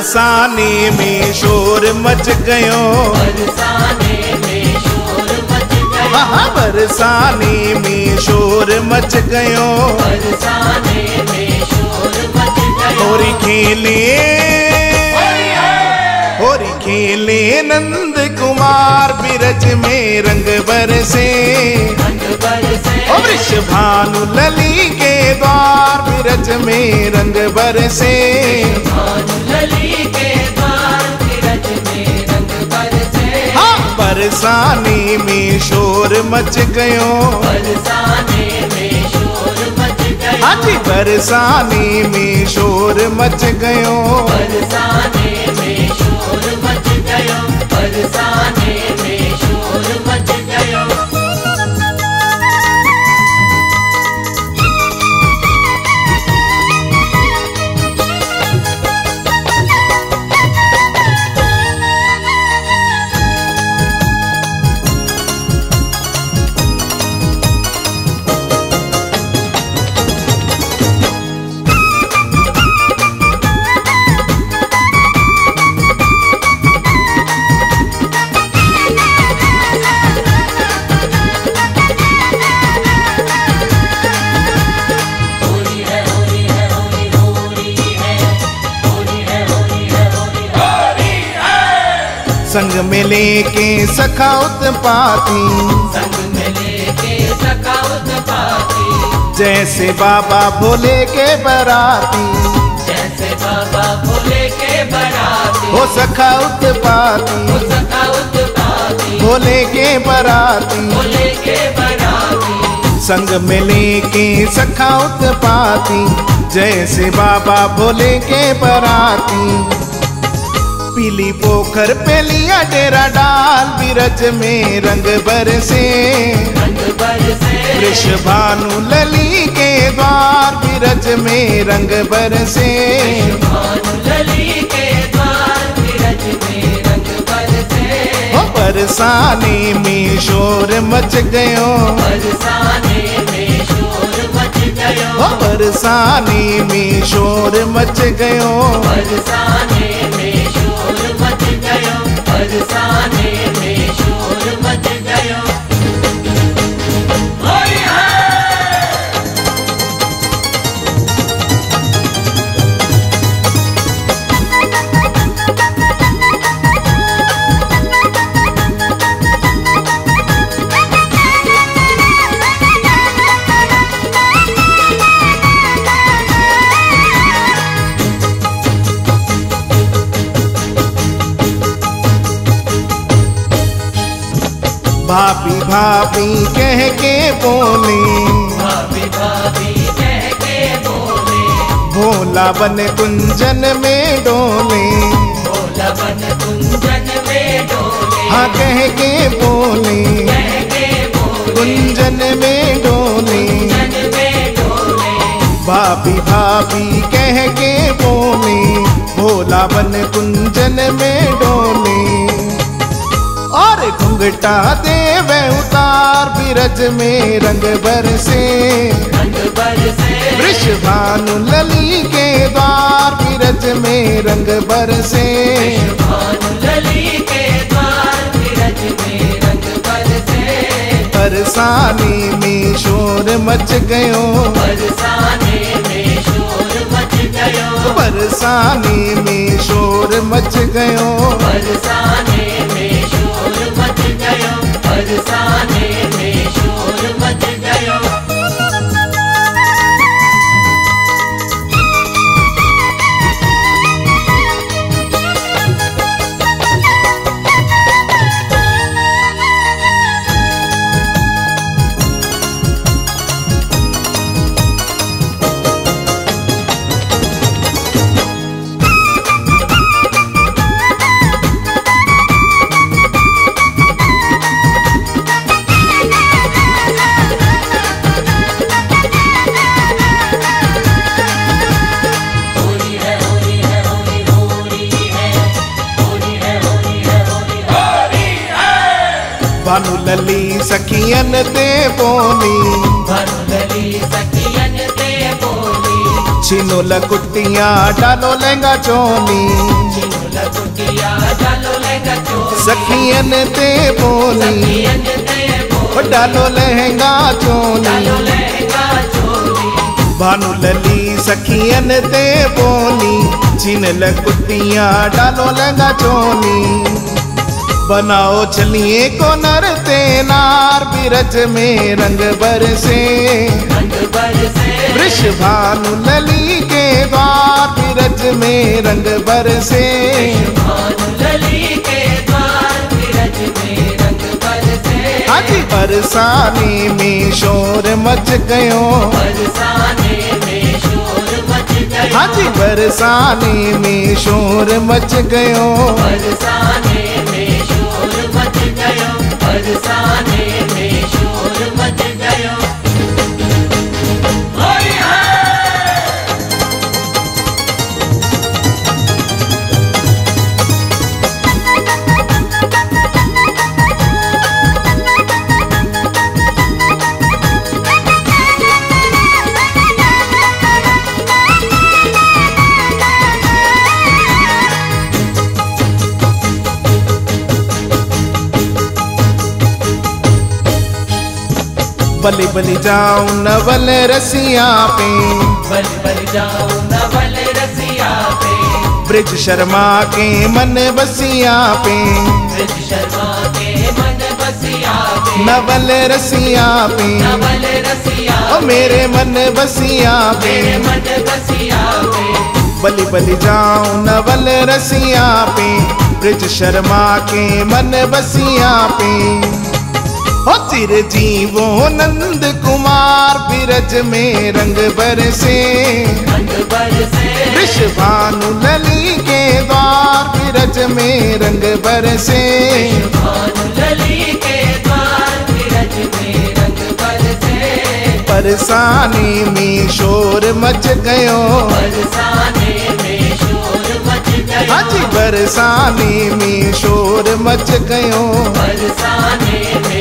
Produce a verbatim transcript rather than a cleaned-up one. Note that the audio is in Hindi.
बरसाने में शोर मच गयो, बरसाने में शोर मच गयो, हाँ बरसाने में शोर मच गयो, बरसाने में शोर मच गयो। होरी खेले होरी खेले नंद कुमार बिरज में रंग बरसे, रंग बरसे, ओ वृषभानु लली के द्वार बिरज में रंग बरसे, भानु लली के द्वार बिरज में रंग बरसे। हाँ बरसाने में शोर मच गयो, बरसाने में शोर मच गयो, हाँ जी बरसाने में शोर मच गयो, बरसाने में शोर मच गयो, बरसाने में शोर मच गयो। संग में लेके सखा उत्पाती, संग में लेके सखा उत्पाती, जैसे बाबा भोले के बराती, जैसे बाबा भोले के बराती, हो सखा उत्पाती, वो सखा उत्पाती, भोले के बराती, भोले के बराती। संग में लेके सखा उत्पाती, जैसे बाबा भोले के बराती, पीली पोखर पे लिया डेरा डाल बिरज में रंग बरसे, रंग बरसे, वृषभानु लली के द्वार बिरज में रंग बरसे, भानु लली के द्वार बिरज में रंग बरसे। ओ बरसाने में शोर मच गयो, बरसाने में शोर मच गयो, ओ बरसाने में शोर मच गयो, बरसाने में शोर मच गयो, बरसाने में शोर मच गयो। भाभी भाभी कह के बोले, भाभी भाभी कह के बोले, भोला बन कुंजन में डोले, भोला बन कुंजन में डोले, हाँ कह के बोले, कह के बोले, कुंजन में डोले, कुंजन में डोले। भाभी भाभी कह के बोले, भोला बन कुंजन में डोले, और घुंघटा देवे उतार बिरज में रंग बरसे, रंग बरसे, वृषभानु लली के द्वार बिरज में रंग बरसे, भानु लली के द्वार बिरज में रंग बरसे। बरसाने में शोर मच गयो, बरसाने में शोर मच गयो, बरसाने में शोर मच गयो, बरसाने में शोर मच गयो, बरसाने में शोर मच गयो। भानु लली सखियन ते बोली, भानु लली सखियन ते बोली, छीनो लकुटिया डालो लहंगा चोली छीनो लकुटिया डालो लहंगा चोली सखियन ते बोली सखियन ते बोली डालो लहंगा चोली डालो लहंगा चोली भानु लली सखियन ते बोली छीन लकुटिया डालो लहंगा चोली बनाओ चलिए को नर ते नार बिरज में रंग बरसे रंग बरसे वृष भानु लली के द्वार बिरज में रंग बरसे भानु लली के द्वार बिरज में रंग बरसे हाजी बरसाने में शोर मच गयो बरसाने में शोर मच गयो हाजी बरसाने में शोर मच गयो बरसाने में शोर मच गयो बरसाने में शोर मच गयो होली है बलि बलि जाऊं नवल रसिया पे बल बल जाओ नवल रसिया पे ब्रिज शर्मा के मन बसिया पे ब्रज शर्मा के मन बसिया पे नवल रसिया पे नवल रसिया ओ मेरे मन बसिया पे मेरे मन बसिया पे बलि बलि जाऊं नवल रसिया पे ब्रिज शर्मा के मन बसिया पे हो चिर जीवो नंद कुमार बिरज में रंग बरसे रंग बरसे वृष भानु लली के द्वार बिरज में रंग बरसे भानु लली के द्वार बिरज में रंग बरसे बरसाने में शोर मच गयो बरसाने में शोर मच गयो हाजी बरसाने में शोर मच गयो बरसाने में